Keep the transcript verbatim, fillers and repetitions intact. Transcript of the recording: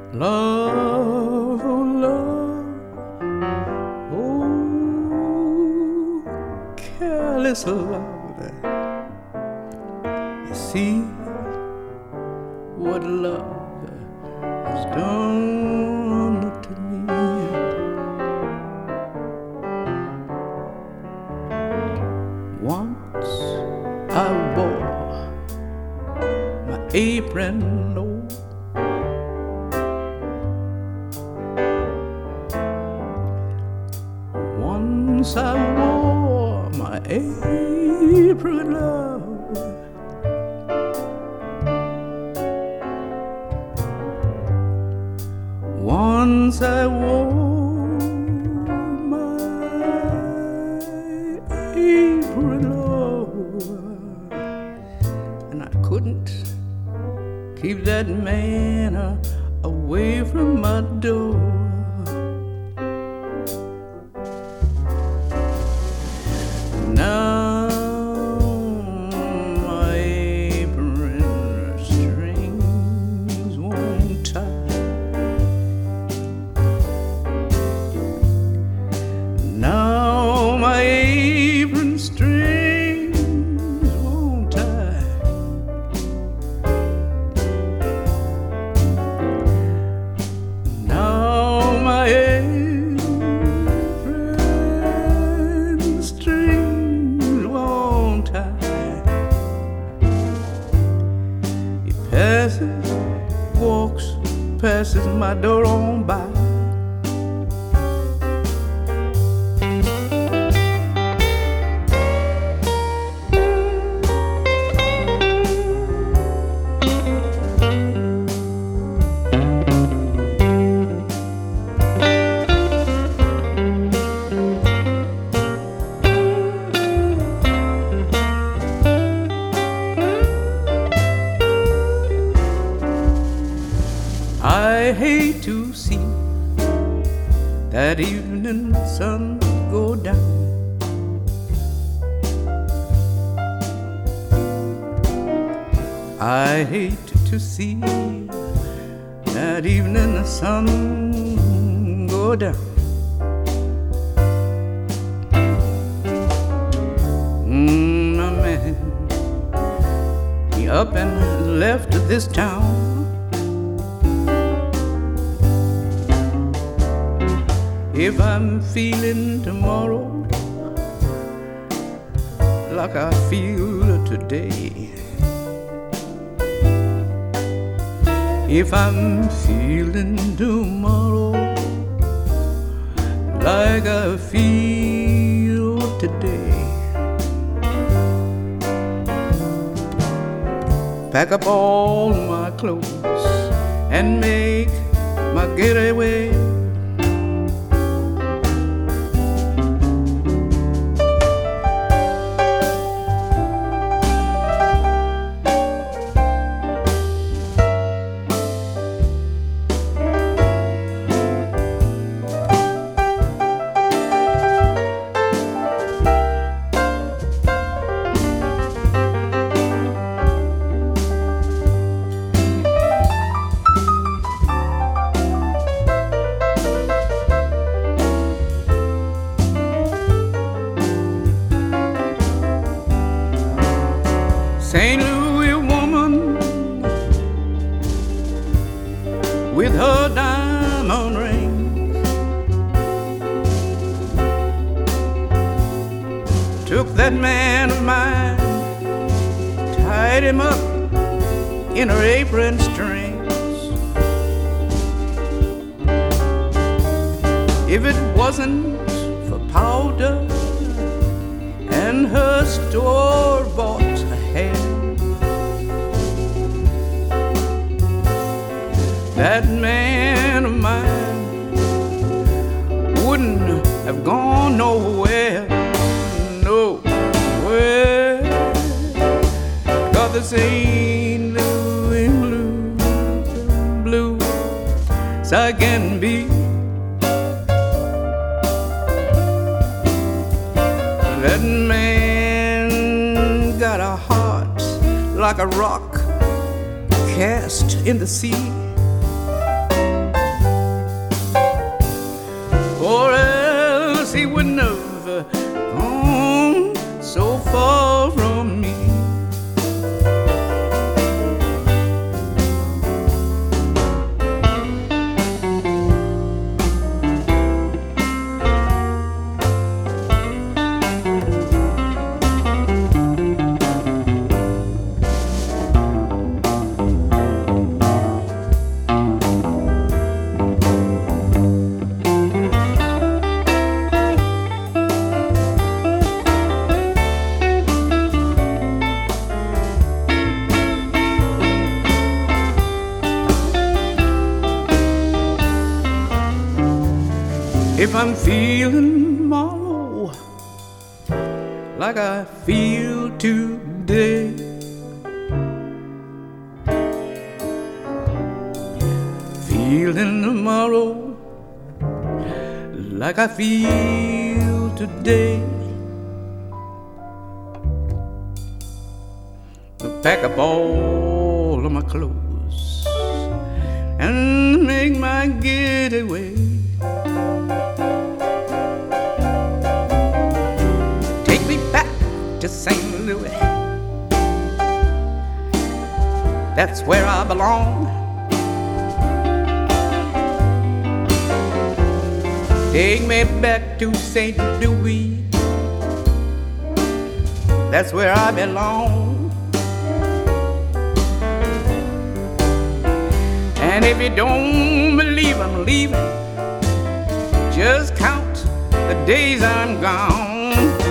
Love, oh love, oh careless love. You see what love has done to me. Once I wore my apron low. Once I wore my apron love. Once I wore my apron love, and I couldn't keep that man uh, away from my door. Now my apron strings won't tie. Now my apron strings won't tie. Now my apron strings won't tie. He passes, walks, passes my door on by. I hate to see that evening sun go down. I hate to see that evening sun go down. Mm, my man, he up and left this town. If I'm feeling tomorrow like I feel today, if I'm feeling tomorrow like I feel today, pack up all my clothes and make my getaway. Saint Louis woman with her diamond ring took that man of mine, tied him up in her apron strings. If it wasn't for powder and her store-bought hair, that man of mine wouldn't have gone nowhere, nowhere. Got the Saint Louis blues, blues I can be. That man got a heart like a rock cast in the sea. he would never come so far from me. If I'm feeling tomorrow like I feel today, feeling tomorrow like I feel today, I'll pack up all of my clothes and make my getaway. To Saint Louis, that's where I belong. Take me back to Saint Louis, that's where I belong. And if you don't believe I'm leaving, just count the days I'm gone.